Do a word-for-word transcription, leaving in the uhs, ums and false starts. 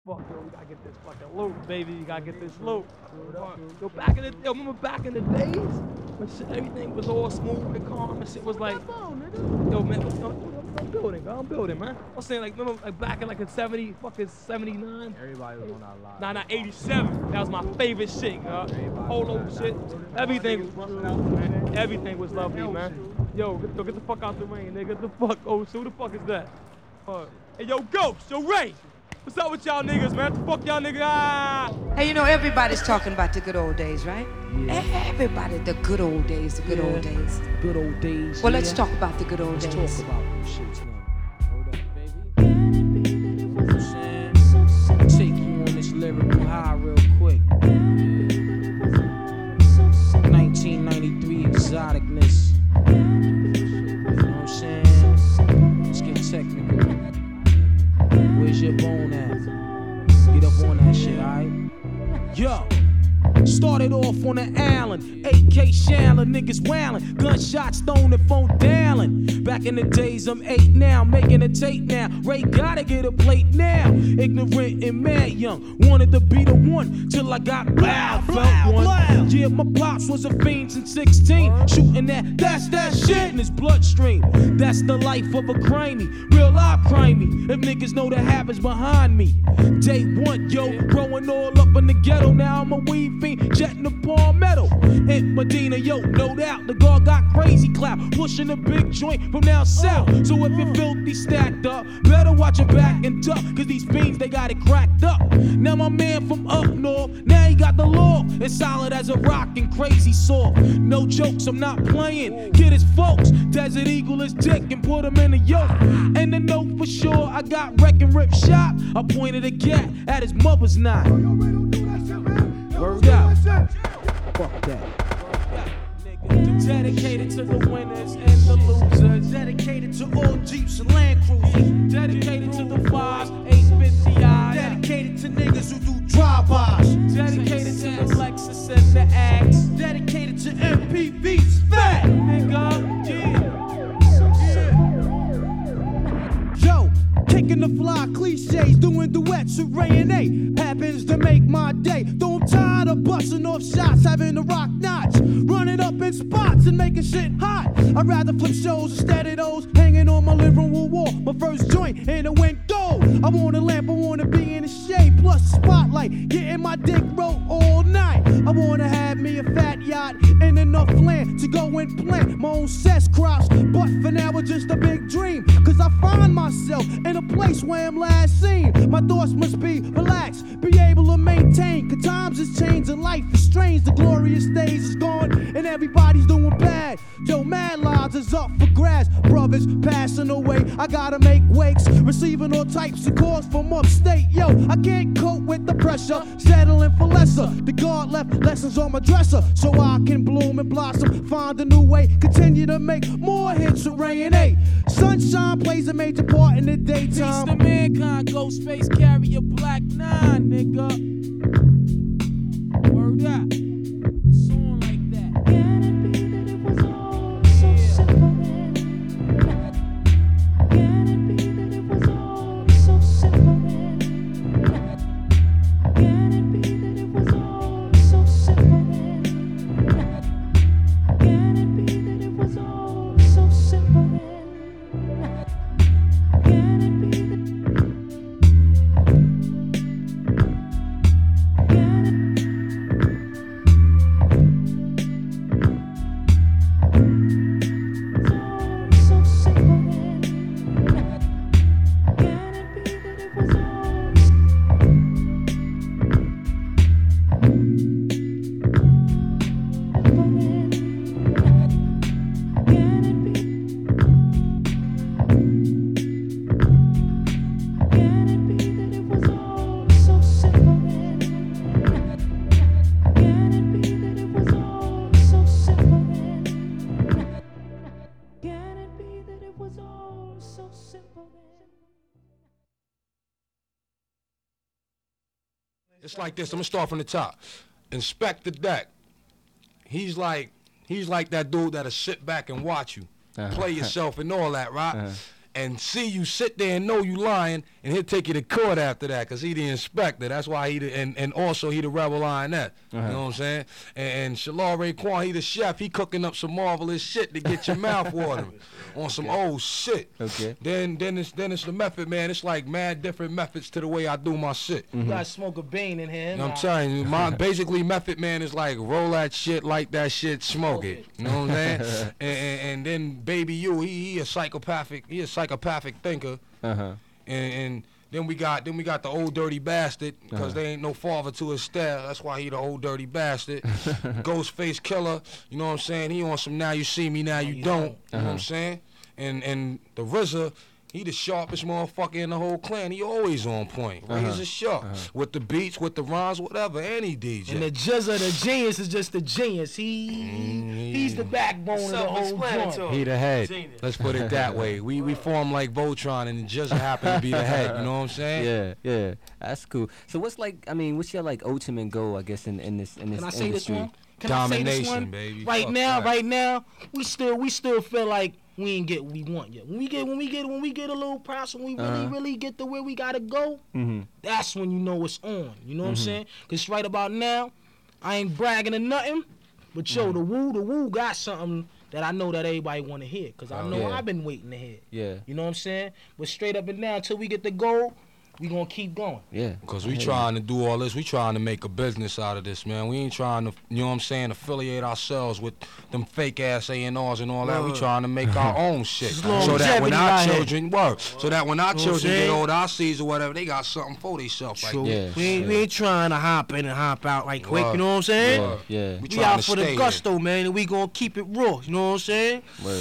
fuck, yo, we gotta get this fucking loot, baby. You gotta get this loot. Yo, back in the, yo, remember back in the days when shit, everything was all smooth and calm and shit was like, yo, man, I'm, I'm building, I'm building, man. I'm saying like, remember like back in like in seventy, fucking seventy-nine. Everybody was on our live. Nah, not eighty-seven. That was my favorite shit, yo. Polo shit. Everything, everything was lovely, man. Yo, get, yo, get the fuck out the rain, nigga. Get the fuck, oh, so who the fuck is that? Uh, hey, yo, Ghost, yo, Ray. What's up with y'all niggas, man? What the fuck y'all niggas? Ah! Hey, you know, everybody's talking about the good old days, right? Yeah. Everybody, the good old days, the good Yeah. old days. Good old days. Well, yeah. let's talk about the good old Let's days. talk about them shits now. Hold up, baby. You know what I'm saying? Take you on this lyrical high real quick. nineteen ninety-three exoticness. You know what I'm saying? Let's get technical. Where's your bone at? Get up on that shit, alright? Yo! Started off on the Allen, A K Shallon, niggas wailing, gunshots thrown and phone dialing. Back in the days, I'm eight now, making a tape now. Ray gotta get a plate now. Ignorant and mad young, wanted to be the one till I got loud, felt one. Yeah, my pops was a fiend since sixteen, shooting that, that's that shit in his bloodstream. That's the life of a crimey, real life crimey. If niggas know the habits behind me. Day one, yo, growing all up in the ghetto, now I'm a weed fiend, jetting the palmetto. In Medina, yo, no doubt, the guard got crazy clout, pushing a big joint from down south. So if you're filthy stacked up, better watch your back and duck, cause these fiends, they got it cracked up. Now my man from up north, now he got the law, it's solid as a rock and crazy soft. No jokes, I'm not playing, kid his folks, Desert Eagle his dick and put him in a yoke. And the note for sure, I got wreck and rip shot, I pointed a gat at his mother's knot. Word out. Fuck that. Dedicated to the winners and the losers. Dedicated to all Jeeps and Land Cruisers. Dedicated to the fives, eight fifty eyes. Dedicated to niggas who do drive-bys. Dedicated to the Lexus and the Axe. Dedicated to M P V's fat, nigga. Yeah. Yo, kicking the fly cliches, doing duets with Ray and A. Happens to make my day. Though I'm tired of busting off shots, having to rock knots, running up in spots and making shit hot. I'd rather flip shows instead of those hanging on my living room wall. My first joint and it went gold. I want a lamp, I wanna be in the shade, plus a spotlight, getting my dick rolled all night. I wanna have me a fat yacht and enough land to go and plant my own cess crops. But for now it's just a big dream, cause I find myself in a place where I'm last seen. My thoughts must be relaxed, be able to maintain, cause times has changed and life is strange. The glorious days is gone and everybody's doing bad. Yo, mad lives is up for grabs. Brothers passing away, I gotta make wakes, receiving all types of calls from upstate. Yo, I can't cope with the pressure, settling for lesser. The guard left lessons on my dresser, so I can bloom and blossom, find a new way, continue to make more hits with Ray and A. Sunshine plays a major part in the daytime. Peace to mankind, Ghostface carry a black nine, nigga. Word up. It's on like that. Can it be that it was all so simple then? Can it be that it was all so simple then? Can it be that it was all so simple then? Can it be that it was all so simple then? Can it be that Can it It's like this. I'm gonna start from the top. Inspector Deck. He's like, he's like that dude that'll sit back and watch you, uh-huh. play yourself and all that, right? Uh-huh. And see you sit there and know you lying, and he'll take you to court after that, cause he the inspector. That's why he the, and and also he the rebel lioness. Uh-huh. You know what I'm saying? And, and Shalal Raekwon, he the chef. He cooking up some marvelous shit to get your mouth watering on some old shit. Okay. Then then it's then it's the method, man. It's like mad different methods to the way I do my shit. You gotta smoke a bean in here. You know what I'm telling you, my basically Method Man is like roll that shit, like that shit, smoke it. You know what I'm saying? and, and, and then Baby U, he he a psychopathic, he a psychopathic thinker. Uh-huh. And, and then we got then we got the old dirty bastard, because Uh-huh. there ain't no father to his style. That's why he the old dirty bastard. Ghostface Killer. You know what I'm saying? He on some now you see me, now you don't. You know what Uh-huh. I'm saying? And and the R Z A. He the sharpest motherfucker in the whole clan. He always on point. Uh-huh. Razor sharp. Uh-huh. With the beats, with the rhymes, whatever. Any D J. And the Jizza, the genius, is just the genius. He Mm, he's the backbone of the whole joint. He the head. Let's put it that way. We we form like Voltron, and just happen to be the head. You know what I'm saying? Yeah, yeah, that's cool. So what's like? I mean, what's your like ultimate goal? I guess in, in this in this Can I say this industry. one? Can I say this Domination, one? baby. Right Fuck now, that. right now, we still we still feel like we ain't get what we want yet. When we get when we get when we get a little price, when we really Uh-huh. really get to where we gotta go, Mm-hmm. that's when you know it's on. You know what I'm Mhm. saying? Cause right about now, I ain't bragging or nothing, but yo, the woo the woo got something that I know that everybody want to hear. Cause I Oh, know yeah. I've been waiting to hear. Yeah, You know what I'm saying? But straight up and down until we get the goal, we gonna keep going. yeah. Because I we hear you. trying to do all this. We trying to make a business out of this, man. We ain't trying to, you know what I'm saying, affiliate ourselves with them fake ass A and Rs and all that. We Word. trying to make our own shit. It's So that when longevity our out here. children work, so that when our Know what I'm children get saying? old, our seeds or whatever, they got something for themselves. Like, True. Yeah, we, ain't, we yeah. ain't trying to hop in and hop out right quick. Word. You know what I'm saying? Word. Yeah, We We trying out to for the stay gusto, man, and we gonna keep it raw. You know what I'm saying? Word.